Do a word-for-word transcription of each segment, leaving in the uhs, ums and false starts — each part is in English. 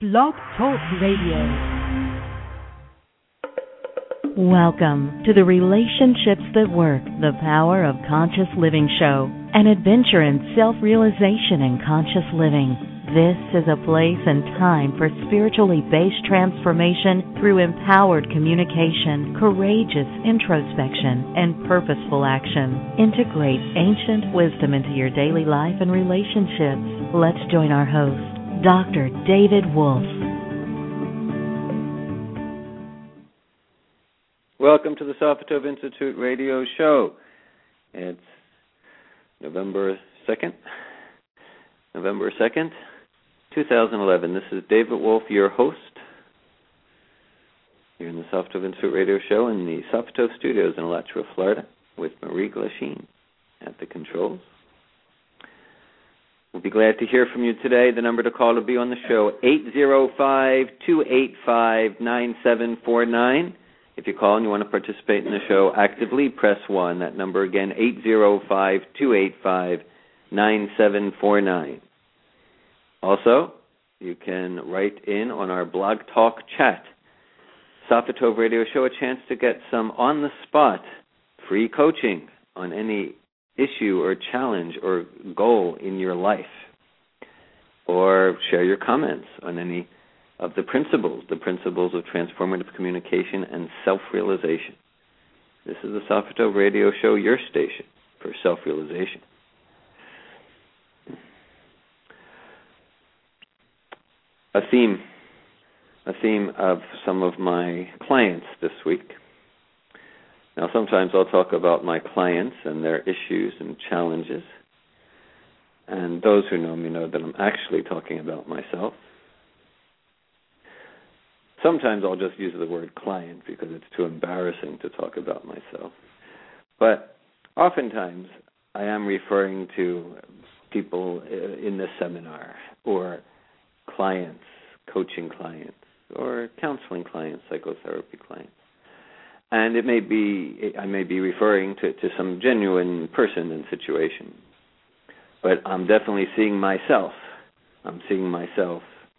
Blog Talk Radio. Welcome to the Relationships That Work, the Power of Conscious Living show, an adventure in self-realization and conscious living. This is a place and time for spiritually based transformation through empowered communication, courageous introspection, and purposeful action. Integrate ancient wisdom into your daily life and relationships. Let's join our host, Doctor David Wolfe. Welcome to the Sophatov Institute radio show. It's November second, November second, two thousand eleven. This is David Wolfe, your host, here in the Sophatov Institute radio show in the Sophatov studios in Alachua, Florida, with Marie Glasheen at the controls. We'll be glad to hear from you today. The number to call to be on the show, eight zero five, two eight five, nine seven four nine. If you call and you want to participate in the show actively, press one. That number again, eight zero five, two eight five, nine seven four nine. Also, you can write in on our Blog Talk chat. Sophatov Radio Show, a chance to get some on-the-spot free coaching on any issue or challenge or goal in your life, or share your comments on any of the principles, the principles of transformative communication and self-realization. This is the Sophatov Radio Show, your station for self-realization. A theme, a theme of some of my clients this week. Now, sometimes I'll talk about my clients and their issues and challenges. And those who know me know that I'm actually talking about myself. Sometimes I'll just use the word client because it's too embarrassing to talk about myself. But oftentimes I am referring to people in this seminar, or clients, coaching clients, or counseling clients, psychotherapy clients. And it may be, I may be referring to, to some genuine person and situation. But I'm definitely seeing myself. I'm seeing myself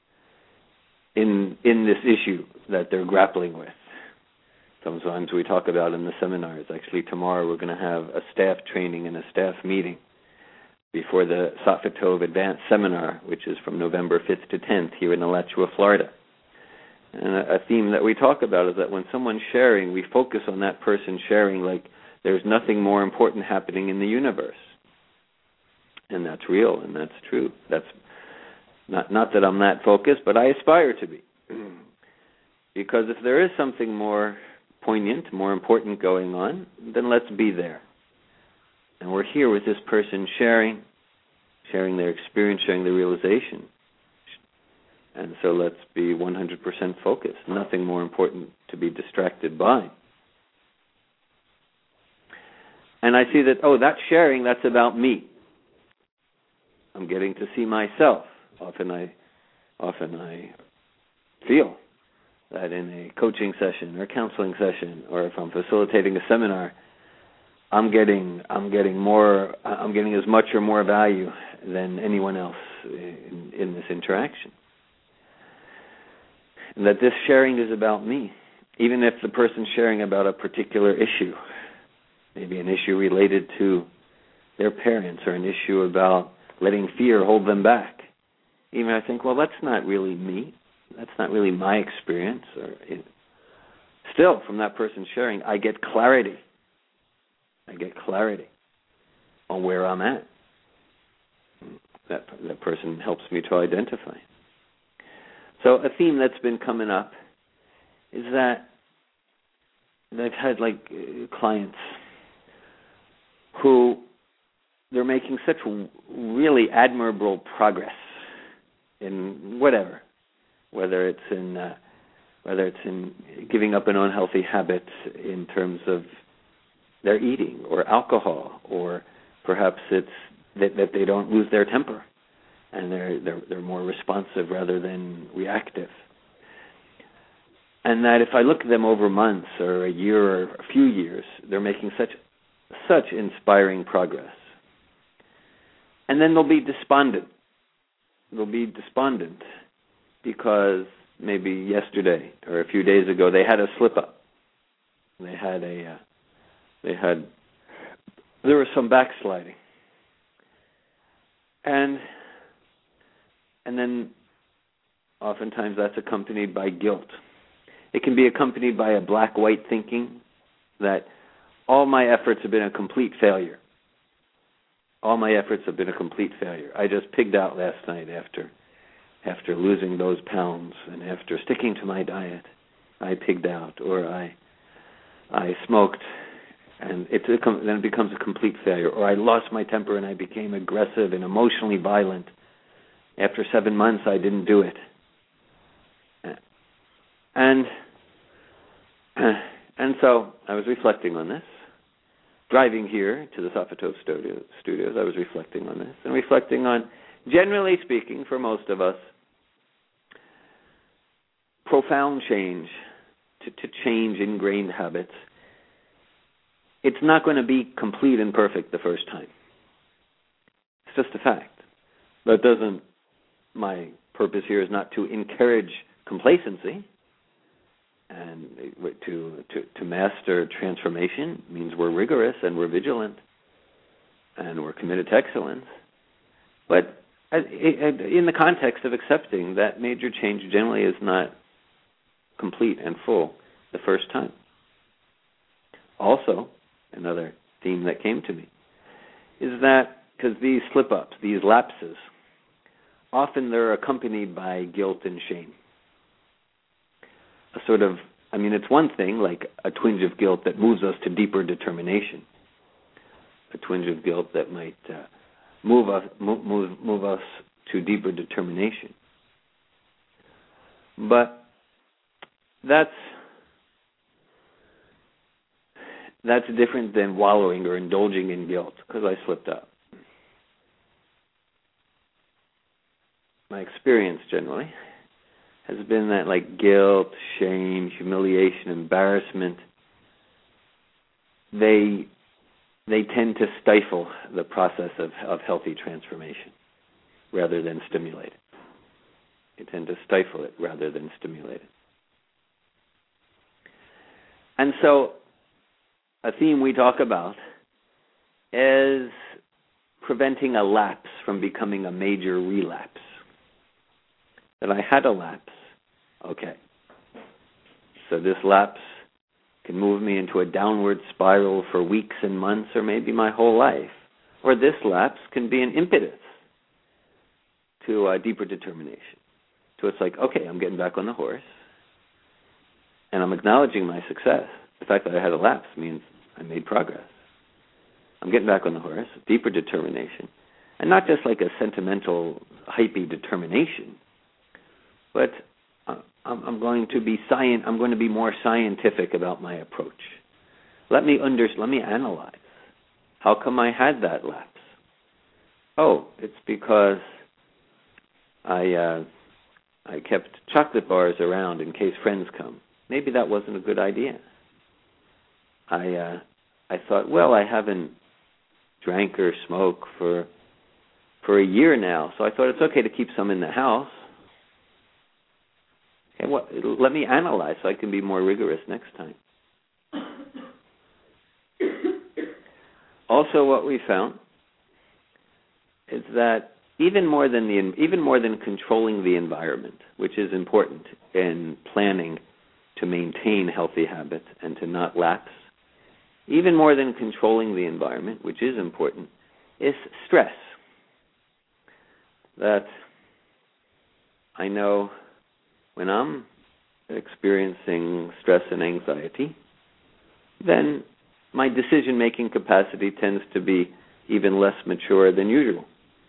in in this issue that they're grappling with. Sometimes we talk about in the seminars. Actually, tomorrow we're going to have a staff training and a staff meeting before the Sophatov Advanced Seminar, which is from November fifth to tenth here in Alachua, Florida. And a, a theme that we talk about is that when someone's sharing, we focus on that person sharing like there's nothing more important happening in the universe. And that's real, and that's true. That's not not that I'm that focused, but I aspire to be. Because if there is something more poignant, more important going on, then let's be there. And we're here with this person sharing, sharing their experience, sharing their realization. And so let's be one hundred percent focused. Nothing more important to be distracted by. And I see that, oh, that sharing, that's about me. I'm getting to see myself. Often I, often I feel that in a coaching session or counseling session, or if I'm facilitating a seminar, I'm getting, I'm getting more, I'm getting as much or more value than anyone else in, in this interaction. And that this sharing is about me, even if the person's sharing about a particular issue, maybe an issue related to their parents, or an issue about letting fear hold them back. Even I think, well, that's not really me. That's not really my experience. Or it, still, from that person sharing, I get clarity. I get clarity on where I'm at. That, that person helps me to identify. So a theme that's been coming up is that I've had like uh, clients who they're making such really admirable progress in whatever, whether it's in uh, whether it's in giving up an unhealthy habit in terms of their eating or alcohol, or perhaps it's that, that they don't lose their temper and they're, they're they're more responsive rather than reactive. And that if I look at them over months or a year or a few years, they're making such such inspiring progress. And then they'll be despondent. They'll be despondent because maybe yesterday or a few days ago they had a slip up. They had a, uh, they had, there was some backsliding. And, and then oftentimes that's accompanied by guilt. It can be accompanied by a black-white thinking that all my efforts have been a complete failure. All my efforts have been a complete failure. I just pigged out last night after after losing those pounds, and after sticking to my diet, I pigged out, or I I smoked, and it then it becomes a complete failure. Or I lost my temper and I became aggressive and emotionally violent. After seven months, I didn't do it. And and so I was reflecting on this. Driving here to the Safatov studio, studios, I was reflecting on this, and reflecting on, generally speaking, for most of us, profound change, to, to change ingrained habits. It's not going to be complete and perfect the first time. It's just a fact. That doesn't, my purpose here is not to encourage complacency. And to, to to master transformation means we're rigorous and we're vigilant and we're committed to excellence. But in the context of accepting that major change generally is not complete and full the first time. Also, another theme that came to me is that because these slip-ups, these lapses, often they're accompanied by guilt and shame. A sort of, I mean, it's one thing, like a twinge of guilt that moves us to deeper determination. A twinge of guilt that might uh, move us move, move move us to deeper determination. But that's that's different than wallowing or indulging in guilt because I slipped up. My experience generally has been that, like, guilt, shame, humiliation, embarrassment, they they tend to stifle the process of, of healthy transformation rather than stimulate it. They tend to stifle it rather than stimulate it. And so a theme we talk about is preventing a lapse from becoming a major relapse. That I had a lapse. Okay. So this lapse can move me into a downward spiral for weeks and months or maybe my whole life. Or this lapse can be an impetus to a deeper determination. So it's like, okay, I'm getting back on the horse and I'm acknowledging my success. The fact that I had a lapse means I made progress. I'm getting back on the horse, deeper determination. And not just like a sentimental, hypey determination, but I'm going to be sci- I'm going to be more scientific about my approach. Let me under, let me analyze. How come I had that lapse? Oh, it's because I uh, I kept chocolate bars around in case friends come. Maybe that wasn't a good idea. I uh, I thought, well, I haven't drank or smoked for for a year now, so I thought it's okay to keep some in the house. Okay, well, let me analyze so I can be more rigorous next time. Also, what we found is that even more than the even more than controlling the environment, which is important in planning to maintain healthy habits and to not lapse, even more than controlling the environment, which is important, is stress. That I know when I'm experiencing stress and anxiety, then my decision-making capacity tends to be even less mature than usual.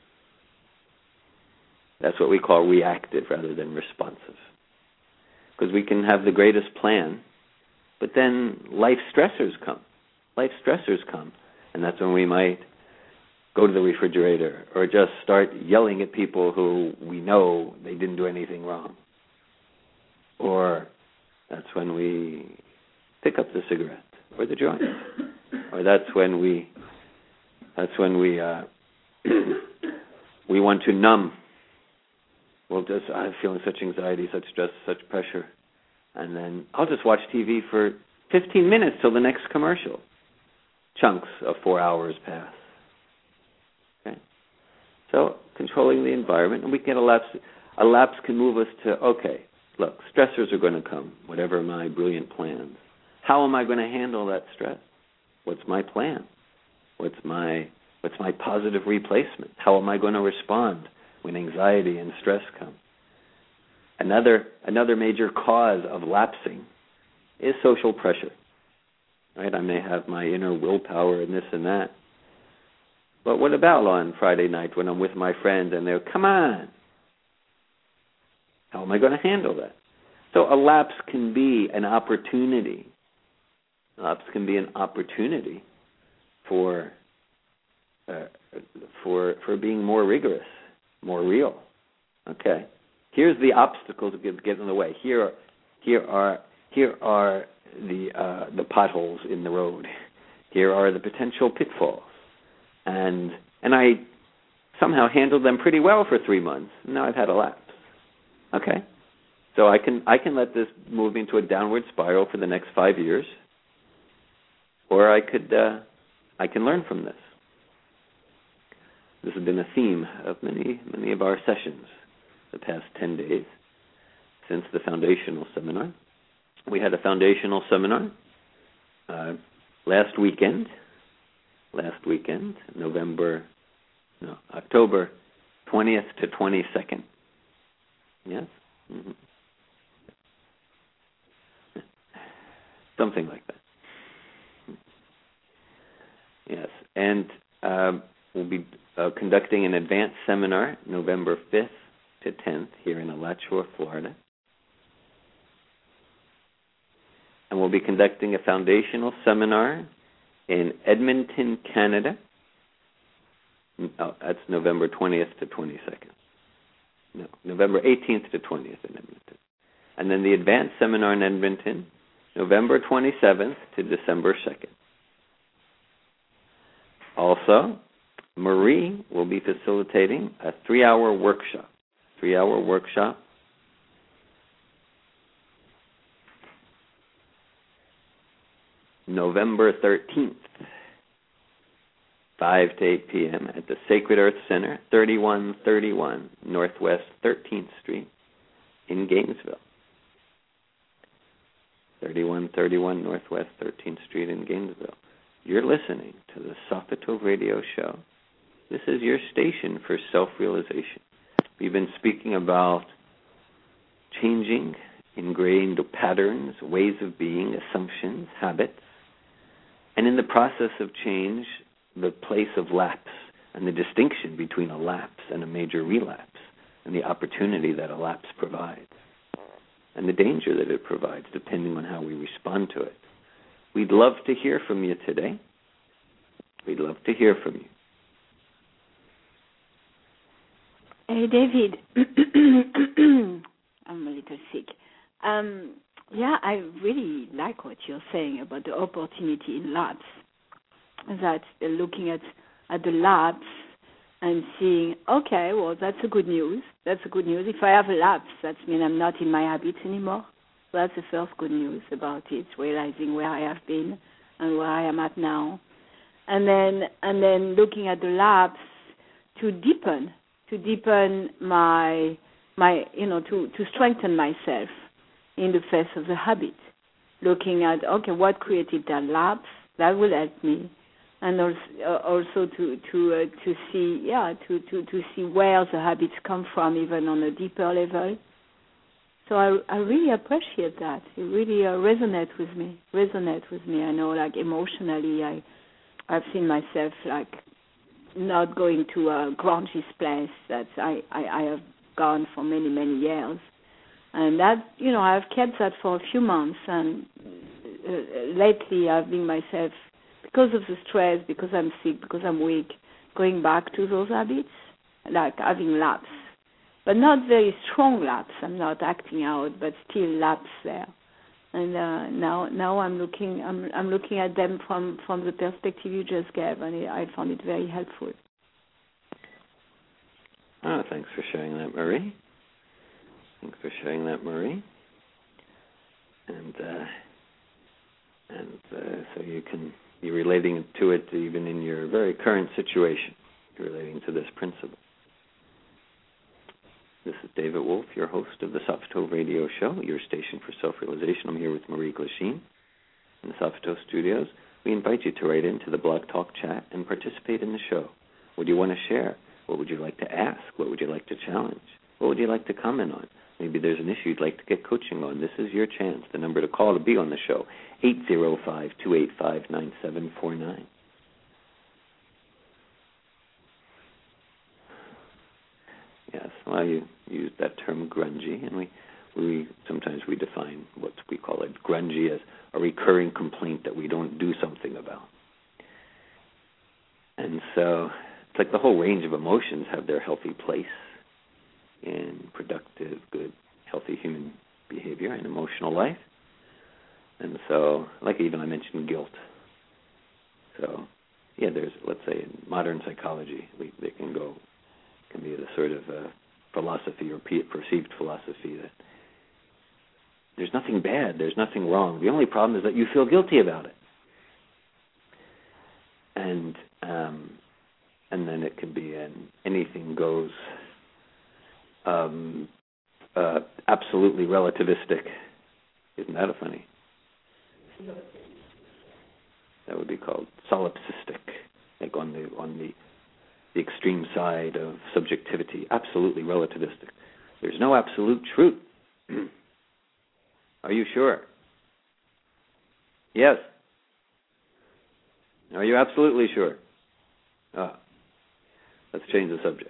That's what we call reactive rather than responsive. Because we can have the greatest plan, but then life stressors come. Life stressors come, and that's when we might go to the refrigerator or just start yelling at people who we know they didn't do anything wrong. Or that's when we pick up the cigarette or the joint. Or that's when we that's when we uh, we want to numb well, just I'm feeling such anxiety, such stress, such pressure, and then I'll just watch T V for fifteen minutes till the next commercial. Chunks of four hours pass. Okay, so controlling the environment, and we can elapse. A lapse can move us to, okay, look, stressors are going to come, whatever my brilliant plans. How am I going to handle that stress? What's my plan? What's my what's my positive replacement? How am I going to respond when anxiety and stress come? Another another major cause of lapsing is social pressure. Right? I may have my inner willpower and this and that. But what about on Friday night when I'm with my friends and they're, come on, how am I going to handle that? So a lapse can be an opportunity. A lapse can be an opportunity for uh, for for being more rigorous, more real. Okay. Here's the obstacles that get, get in the way. Here are here are here are the uh, the potholes in the road. Here are the potential pitfalls, and and I somehow handled them pretty well for three months. Now I've had a lapse. Okay, so I can I can let this move into a downward spiral for the next five years, or I could uh, I can learn from this. This has been a theme of many many of our sessions the past ten days since the foundational seminar. We had a foundational seminar uh, last weekend. Last weekend, November, no, October twentieth to twenty-second. Yes? Mm-hmm. Something like that. Yes. And uh, we'll be uh, conducting an advanced seminar November fifth to tenth here in Alachua, Florida. And we'll be conducting a foundational seminar in Edmonton, Canada. Oh, that's November twentieth to twenty-second. No, November eighteenth to twentieth in Edmonton. And then the advanced seminar in Edmonton, November twenty-seventh to December second. Also, Marie will be facilitating a three-hour workshop. Three-hour workshop. November thirteenth, five to eight p.m. at the Sacred Earth Center, thirty-one thirty-one Northwest thirteenth Street in Gainesville. thirty-one thirty-one Northwest thirteenth Street in Gainesville. You're listening to the Sofitel Radio Show. This is your station for self-realization. We've been speaking about changing ingrained patterns, ways of being, assumptions, habits, and in the process of change, the place of lapse and the distinction between a lapse and a major relapse and the opportunity that a lapse provides and the danger that it provides depending on how we respond to it. We'd love to hear from you today. We'd love to hear from you. Hey, David. I'm a little sick. Um, yeah, I really like what you're saying about the opportunity in labs. That uh, looking at, at the labs and seeing, okay, well, that's a good news. That's a good news. If I have a lapse, that means I'm not in my habits anymore. So that's the first good news about it, realizing where I have been and where I am at now. And then and then looking at the lapse to deepen, to deepen my, my you know, to, to strengthen myself in the face of the habit. Looking at, okay, what created that lapse? That will help me. And also, uh, also to to uh, to see yeah to, to, to see where the habits come from, even on a deeper level. So I I really appreciate that. It really uh, resonates with me. Resonates with me. I know, like emotionally, I I've seen myself like not going to a grungy place that I, I, I have gone for many many years, and that you know I've kept that for a few months, and uh, lately I've been myself. Because of the stress, because I'm sick, because I'm weak, going back to those habits, like having lapse, but not very strong lapse. I'm not acting out, but still lapse there. And uh, now, now I'm looking, I'm, I'm looking at them from, from the perspective you just gave, and I found it very helpful. Oh, thanks for sharing that, Marie. Thanks for sharing that, Marie. And uh, and uh, so you can be relating to it even in your very current situation. You're relating to this principle. This is David Wolf, your host of the Sappho Radio Show, your station for self-realization. I'm here with Marie Glasheen in the Sappho Studios. We invite you to write into the Blog Talk chat and participate in the show. What do you want to share? What would you like to ask? What would you like to challenge? What would you like to comment on? Maybe there's an issue you'd like to get coaching on. This is your chance. The number to call to be on the show, eight zero five, two eight five, nine seven four nine. Yes, well, you use that term grungy, and we, we sometimes we define what we call it grungy as a recurring complaint that we don't do something about. And so it's like the whole range of emotions have their healthy place in productive, good, healthy human behavior and emotional life. And so, like even I mentioned guilt. So, yeah, there's, let's say in modern psychology, we, they can go, can be the sort of uh, philosophy or perceived philosophy that there's nothing bad, there's nothing wrong. The only problem is that you feel guilty about it. And um, and then it can be an anything goes, um, uh, absolutely relativistic. Isn't that a funny? That would be called solipsistic, like on the on the the extreme side of subjectivity, absolutely relativistic. There's no absolute truth. Are you sure? Yes. Are you absolutely sure? Ah. Let's change the subject.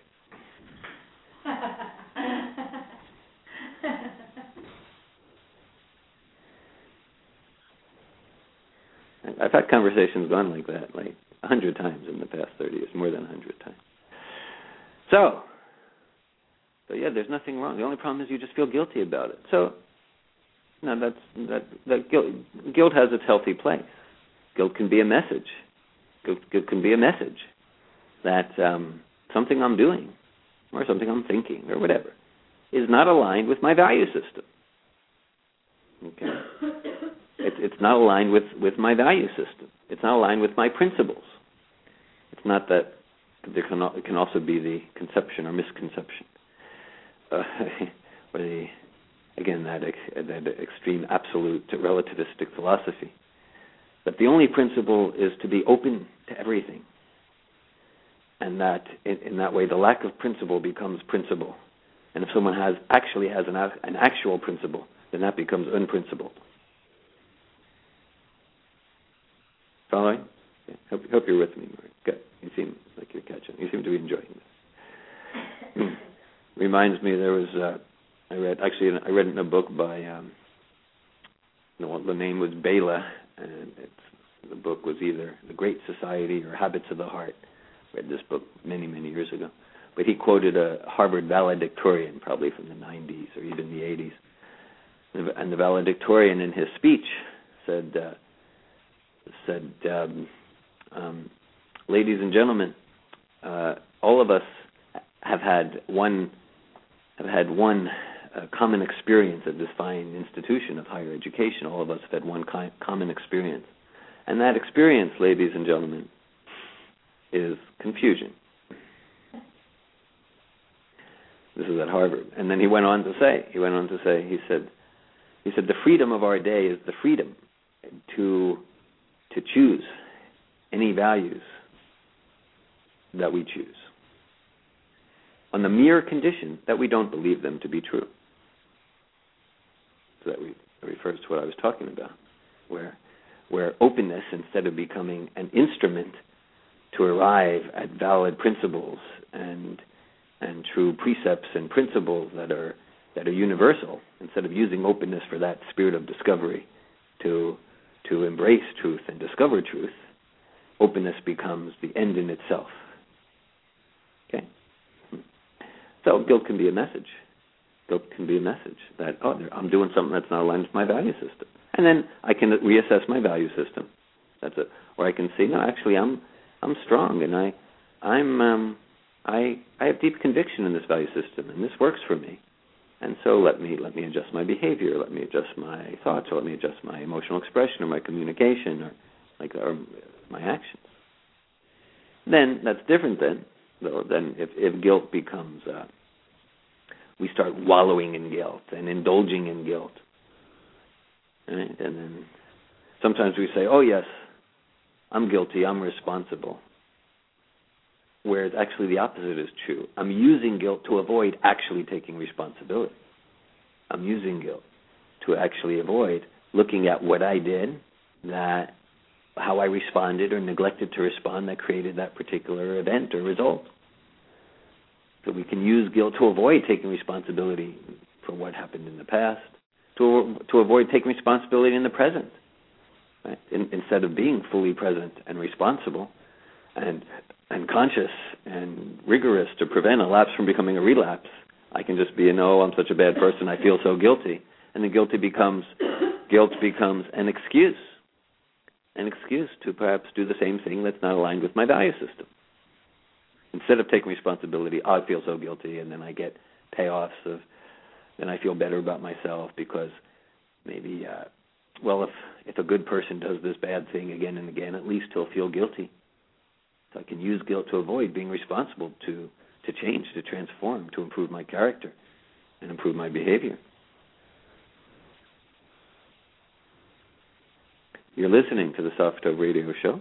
I've had conversations gone like that, like a hundred times in the past thirty years, more than a hundred times. So, so yeah, there's nothing wrong. The only problem is you just feel guilty about it. So, no, that's that. That guilt, guilt has its healthy place. Guilt can be a message. Guilt, guilt can be a message that um, something I'm doing, or something I'm thinking, or whatever, is not aligned with my value system. Okay. It's, it's not aligned with, with my value system. It's not aligned with my principles. It's not that there can, it can also be the conception or misconception, uh, or the, again, that, that extreme absolute relativistic philosophy. But the only principle is to be open to everything. And that, in, in that way, the lack of principle becomes principle. And if someone has actually has an, an actual principle, then that becomes unprincipled. Following? Okay. Hope, hope you're with me, Mark. Good. You seem like you're catching. You seem to be enjoying this. Reminds me, there was uh, I read actually I read in a book by um, the, the name was Bela, and it's, the book was either The Great Society or Habits of the Heart. I read this book many many years ago, but he quoted a Harvard valedictorian, probably from the nineties or even the eighties, and the valedictorian in his speech said. Uh, said, um, um, ladies and gentlemen, uh, all of us have had one have had one uh, common experience at this fine institution of higher education. All of us have had one ki- common experience. And that experience, ladies and gentlemen, is confusion. This is at Harvard. And then he went on to say, he went on to say, he said, he said, the freedom of our day is the freedom to to choose any values that we choose on the mere condition that we don't believe them to be true. So that, we, that refers to what I was talking about, where where openness, instead of becoming an instrument to arrive at valid principles and and true precepts and principles that are that are universal, instead of using openness for that spirit of discovery to to embrace truth and discover truth, openness becomes the end in itself. Okay? So guilt can be a message. Guilt can be a message that, oh, I'm doing something that's not aligned with my value system. And then I can reassess my value system. That's it. Or I can say, no, actually, I'm I'm strong, and I I'm um, I I have deep conviction in this value system, and this works for me. And so let me let me adjust my behavior, let me adjust my thoughts, or let me adjust my emotional expression or my communication or like or my actions. Then that's different then, though, than if, if guilt becomes, uh, we start wallowing in guilt and indulging in guilt. Right? And then sometimes we say, oh yes, I'm guilty, I'm responsible. Whereas actually the opposite is true. I'm using guilt to avoid actually taking responsibility. I'm using guilt to actually avoid looking at what I did, that how I responded or neglected to respond that created that particular event or result. So we can use guilt to avoid taking responsibility for what happened in the past, to to avoid taking responsibility in the present. Right? In, instead of being fully present and responsible and and conscious and rigorous to prevent a lapse from becoming a relapse, I can just be, no, I'm such a bad person, I feel so guilty. And the guilty becomes, guilt becomes an excuse. An excuse to perhaps do the same thing that's not aligned with my value system. Instead of taking responsibility, oh, I feel so guilty, and then I get payoffs of, then I feel better about myself because maybe, uh, well, if, if a good person does this bad thing again and again, at least he'll feel guilty. So I can use guilt to avoid being responsible to, to change, to transform, to improve my character and improve my behavior. You're listening to the Soft Tove Radio Show.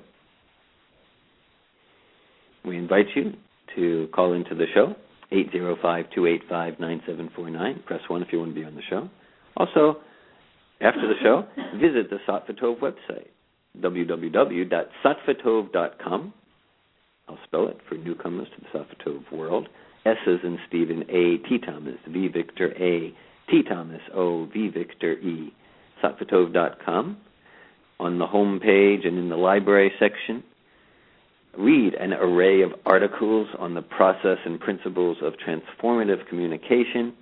We invite you to call into the show, eight zero five, two eight five, nine seven four nine. Press one if you want to be on the show. Also, after the show, visit the Sattva Tove website, w w w dot sattva tove dot com. I'll spell it for newcomers to the Sattva Tove world. S as in Stephen, A, T Thomas, V Victor, A, T Thomas, O, V Victor, E, sattva tove dot com. On the home page and in the library section, read an array of articles on the process and principles of transformative communication.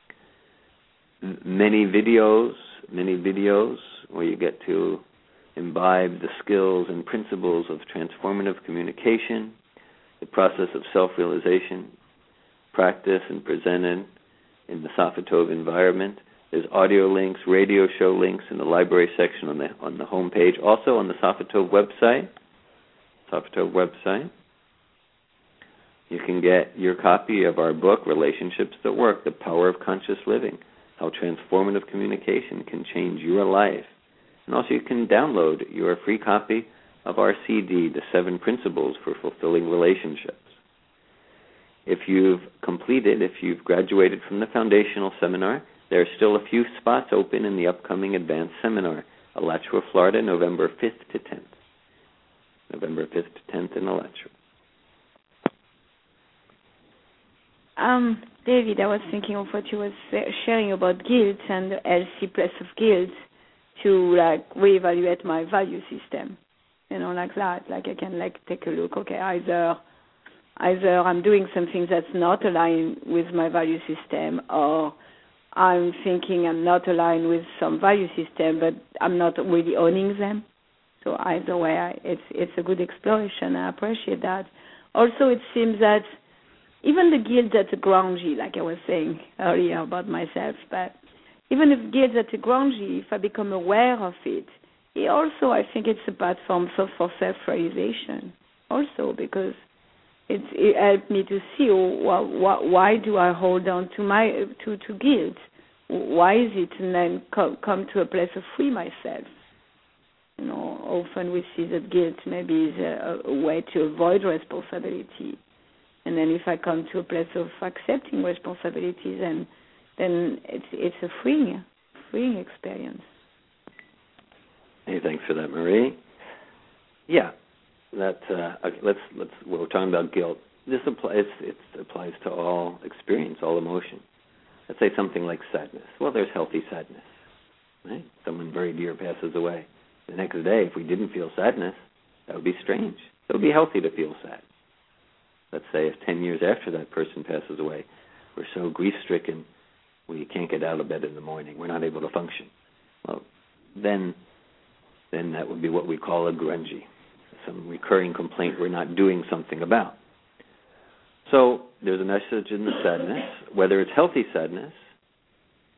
Many videos, many videos where you get to imbibe the skills and principles of transformative communication, the process of self-realization, practice and presented in the Sattva Tove environment. There's audio links, radio show links in the library section on the on the home page. Also on the Sattva Tove website, Sattva Tove website, you can get your copy of our book, Relationships That Work, The Power of Conscious Living, how transformative communication can change your life. And also you can download your free copy of our C D, The Seven Principles for Fulfilling Relationships. If you've completed, if you've graduated from the foundational seminar, there are still a few spots open in the upcoming advanced seminar, Alachua, Florida, November fifth to tenth. November fifth to tenth in Alachua. Um, David, I was thinking of what you were sharing about guilt and the healthy place of guilt to like reevaluate my value system. You know, like that. Like I can like take a look, okay, either either I'm doing something that's not aligned with my value system, or I'm thinking I'm not aligned with some value system, but I'm not really owning them. So either way, I, it's it's a good exploration. I appreciate that. Also, it seems that even the guilt that's grungy, like I was saying earlier about myself, but even if guilt that's grungy, if I become aware of it, it also, I think it's a platform for, for self-realization also, because it's, it helped me to see why, why, why do I hold on to my to, to guilt? Why is it? And then come, come to a place of free myself. You know, often we see that guilt maybe is a, a way to avoid responsibility. And then if I come to a place of accepting responsibilities, then then it's it's a freeing, freeing experience. Hey, thanks for that, Marie. Yeah, that uh, okay, let's let's. Well, we're talking about guilt. This applies. It applies to all experience, all emotion. Let's say something like sadness. Well, there's healthy sadness. Right? Someone very dear passes away. The next day, if we didn't feel sadness, that would be strange. It would be healthy to feel sad. Let's say if ten years after that person passes away, we're so grief-stricken, we can't get out of bed in the morning. We're not able to function. Well, then, then that would be what we call a grungy, some recurring complaint we're not doing something about. So there's a message in the sadness, whether it's healthy sadness,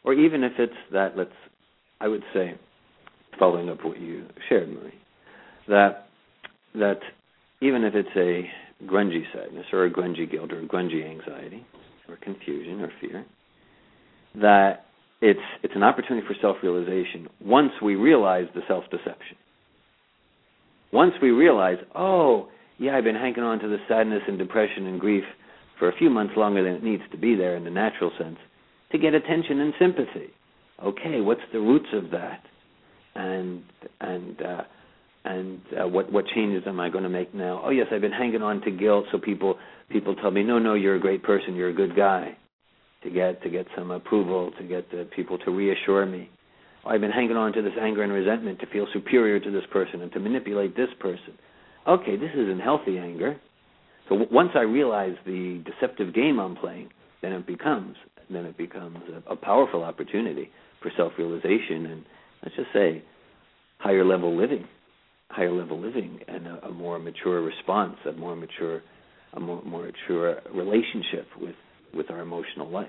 Or even if it's that, let's, I would say, following up what you shared, Marie, that that even if it's a grungy sadness or a grungy guilt or a grungy anxiety or confusion or fear, that it's it's an opportunity for self-realization once we realize the self-deception. Once we realize, oh, yeah, I've been hanging on to the sadness and depression and grief for a few months longer than it needs to be there in the natural sense to get attention and sympathy. Okay, what's the roots of that? And and uh, and uh, what what changes am I going to make now? Oh yes, I've been hanging on to guilt, so people people tell me, no, no, you're a great person, you're a good guy, to get to get some approval, to get the people to reassure me. Oh, I've been hanging on to this anger and resentment to feel superior to this person and to manipulate this person. Okay, this isn't healthy anger. So w- once I realize the deceptive game I'm playing, then it becomes then it becomes a, a powerful opportunity for self-realization and, let's just say, higher level living, higher level living, and a, a more mature response, a more mature, a more, more mature relationship with, with our emotional life.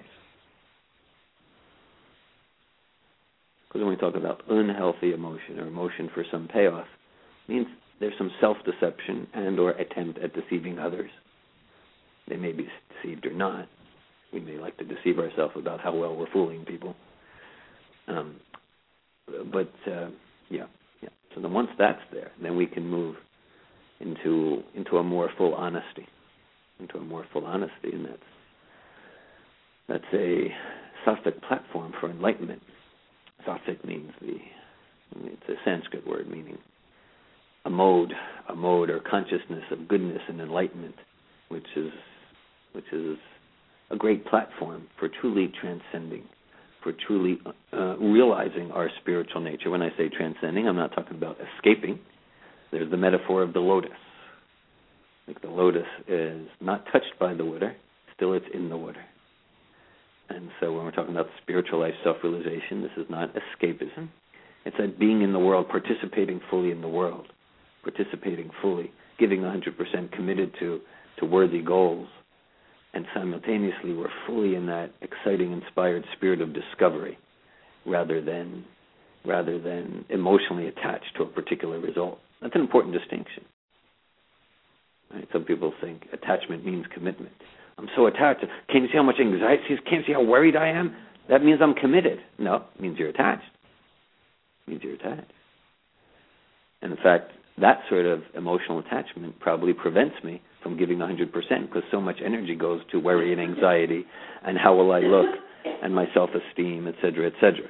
Because when we talk about unhealthy emotion or emotion for some payoff, it means there's some self-deception and or attempt at deceiving others. They may be deceived or not. We may like to deceive ourselves about how well we're fooling people. Um, but, uh, yeah, yeah. So then once that's there, then we can move into into a more full honesty, into a more full honesty, and that's, that's a Sattvic platform for enlightenment. Sattvic means the, it's a Sanskrit word meaning a mode, a mode or consciousness of goodness and enlightenment, which is which is a great platform for truly transcending, for truly uh, realizing our spiritual nature. When I say transcending, I'm not talking about escaping. There's the metaphor of the lotus. Like the lotus is not touched by the water, still it's in the water. And so when we're talking about spiritual life self-realization, this is not escapism. It's that being in the world, participating fully in the world, participating fully, giving one hundred percent committed to, to worthy goals. And simultaneously, we're fully in that exciting, inspired spirit of discovery, rather than rather than emotionally attached to a particular result. That's an important distinction. Right? Some people think attachment means commitment. I'm so attached. Can't you see how much anxiety? Can't you see how worried I am? That means I'm committed. No, it means you're attached. It means you're attached. And in fact, that sort of emotional attachment probably prevents me from giving one hundred percent because so much energy goes to worry and anxiety and how will I look and my self-esteem, et cetera, et cetera.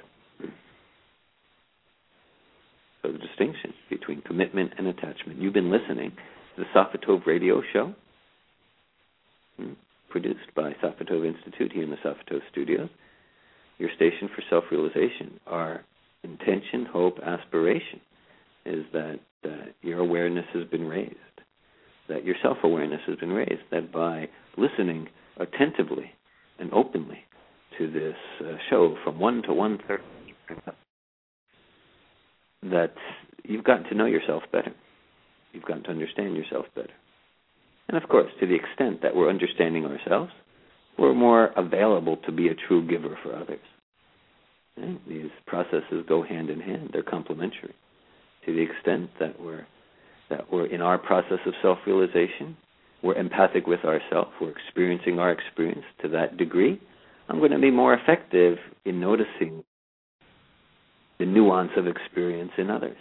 So the distinction between commitment and attachment. You've been listening to the Sattva Tov radio show, hmm, produced by Sattva Tov Institute here in the Sattva Tov studios. Your station for self-realization, our intention, hope, aspiration is that uh, your awareness has been raised, that your self-awareness has been raised, that by listening attentively and openly to this uh, show from one to one thirty, that you've gotten to know yourself better. You've gotten to understand yourself better. And of course, to the extent that we're understanding ourselves, we're more available to be a true giver for others. Right? These processes go hand in hand. They're complementary. To the extent that we're that we're in our process of self-realization, we're empathic with ourselves, we're experiencing our experience to that degree, I'm going to be more effective in noticing the nuance of experience in others.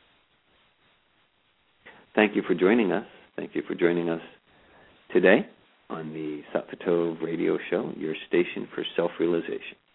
Thank you for joining us. Thank you for joining us today on the Sattva Tov radio show, your station for self-realization.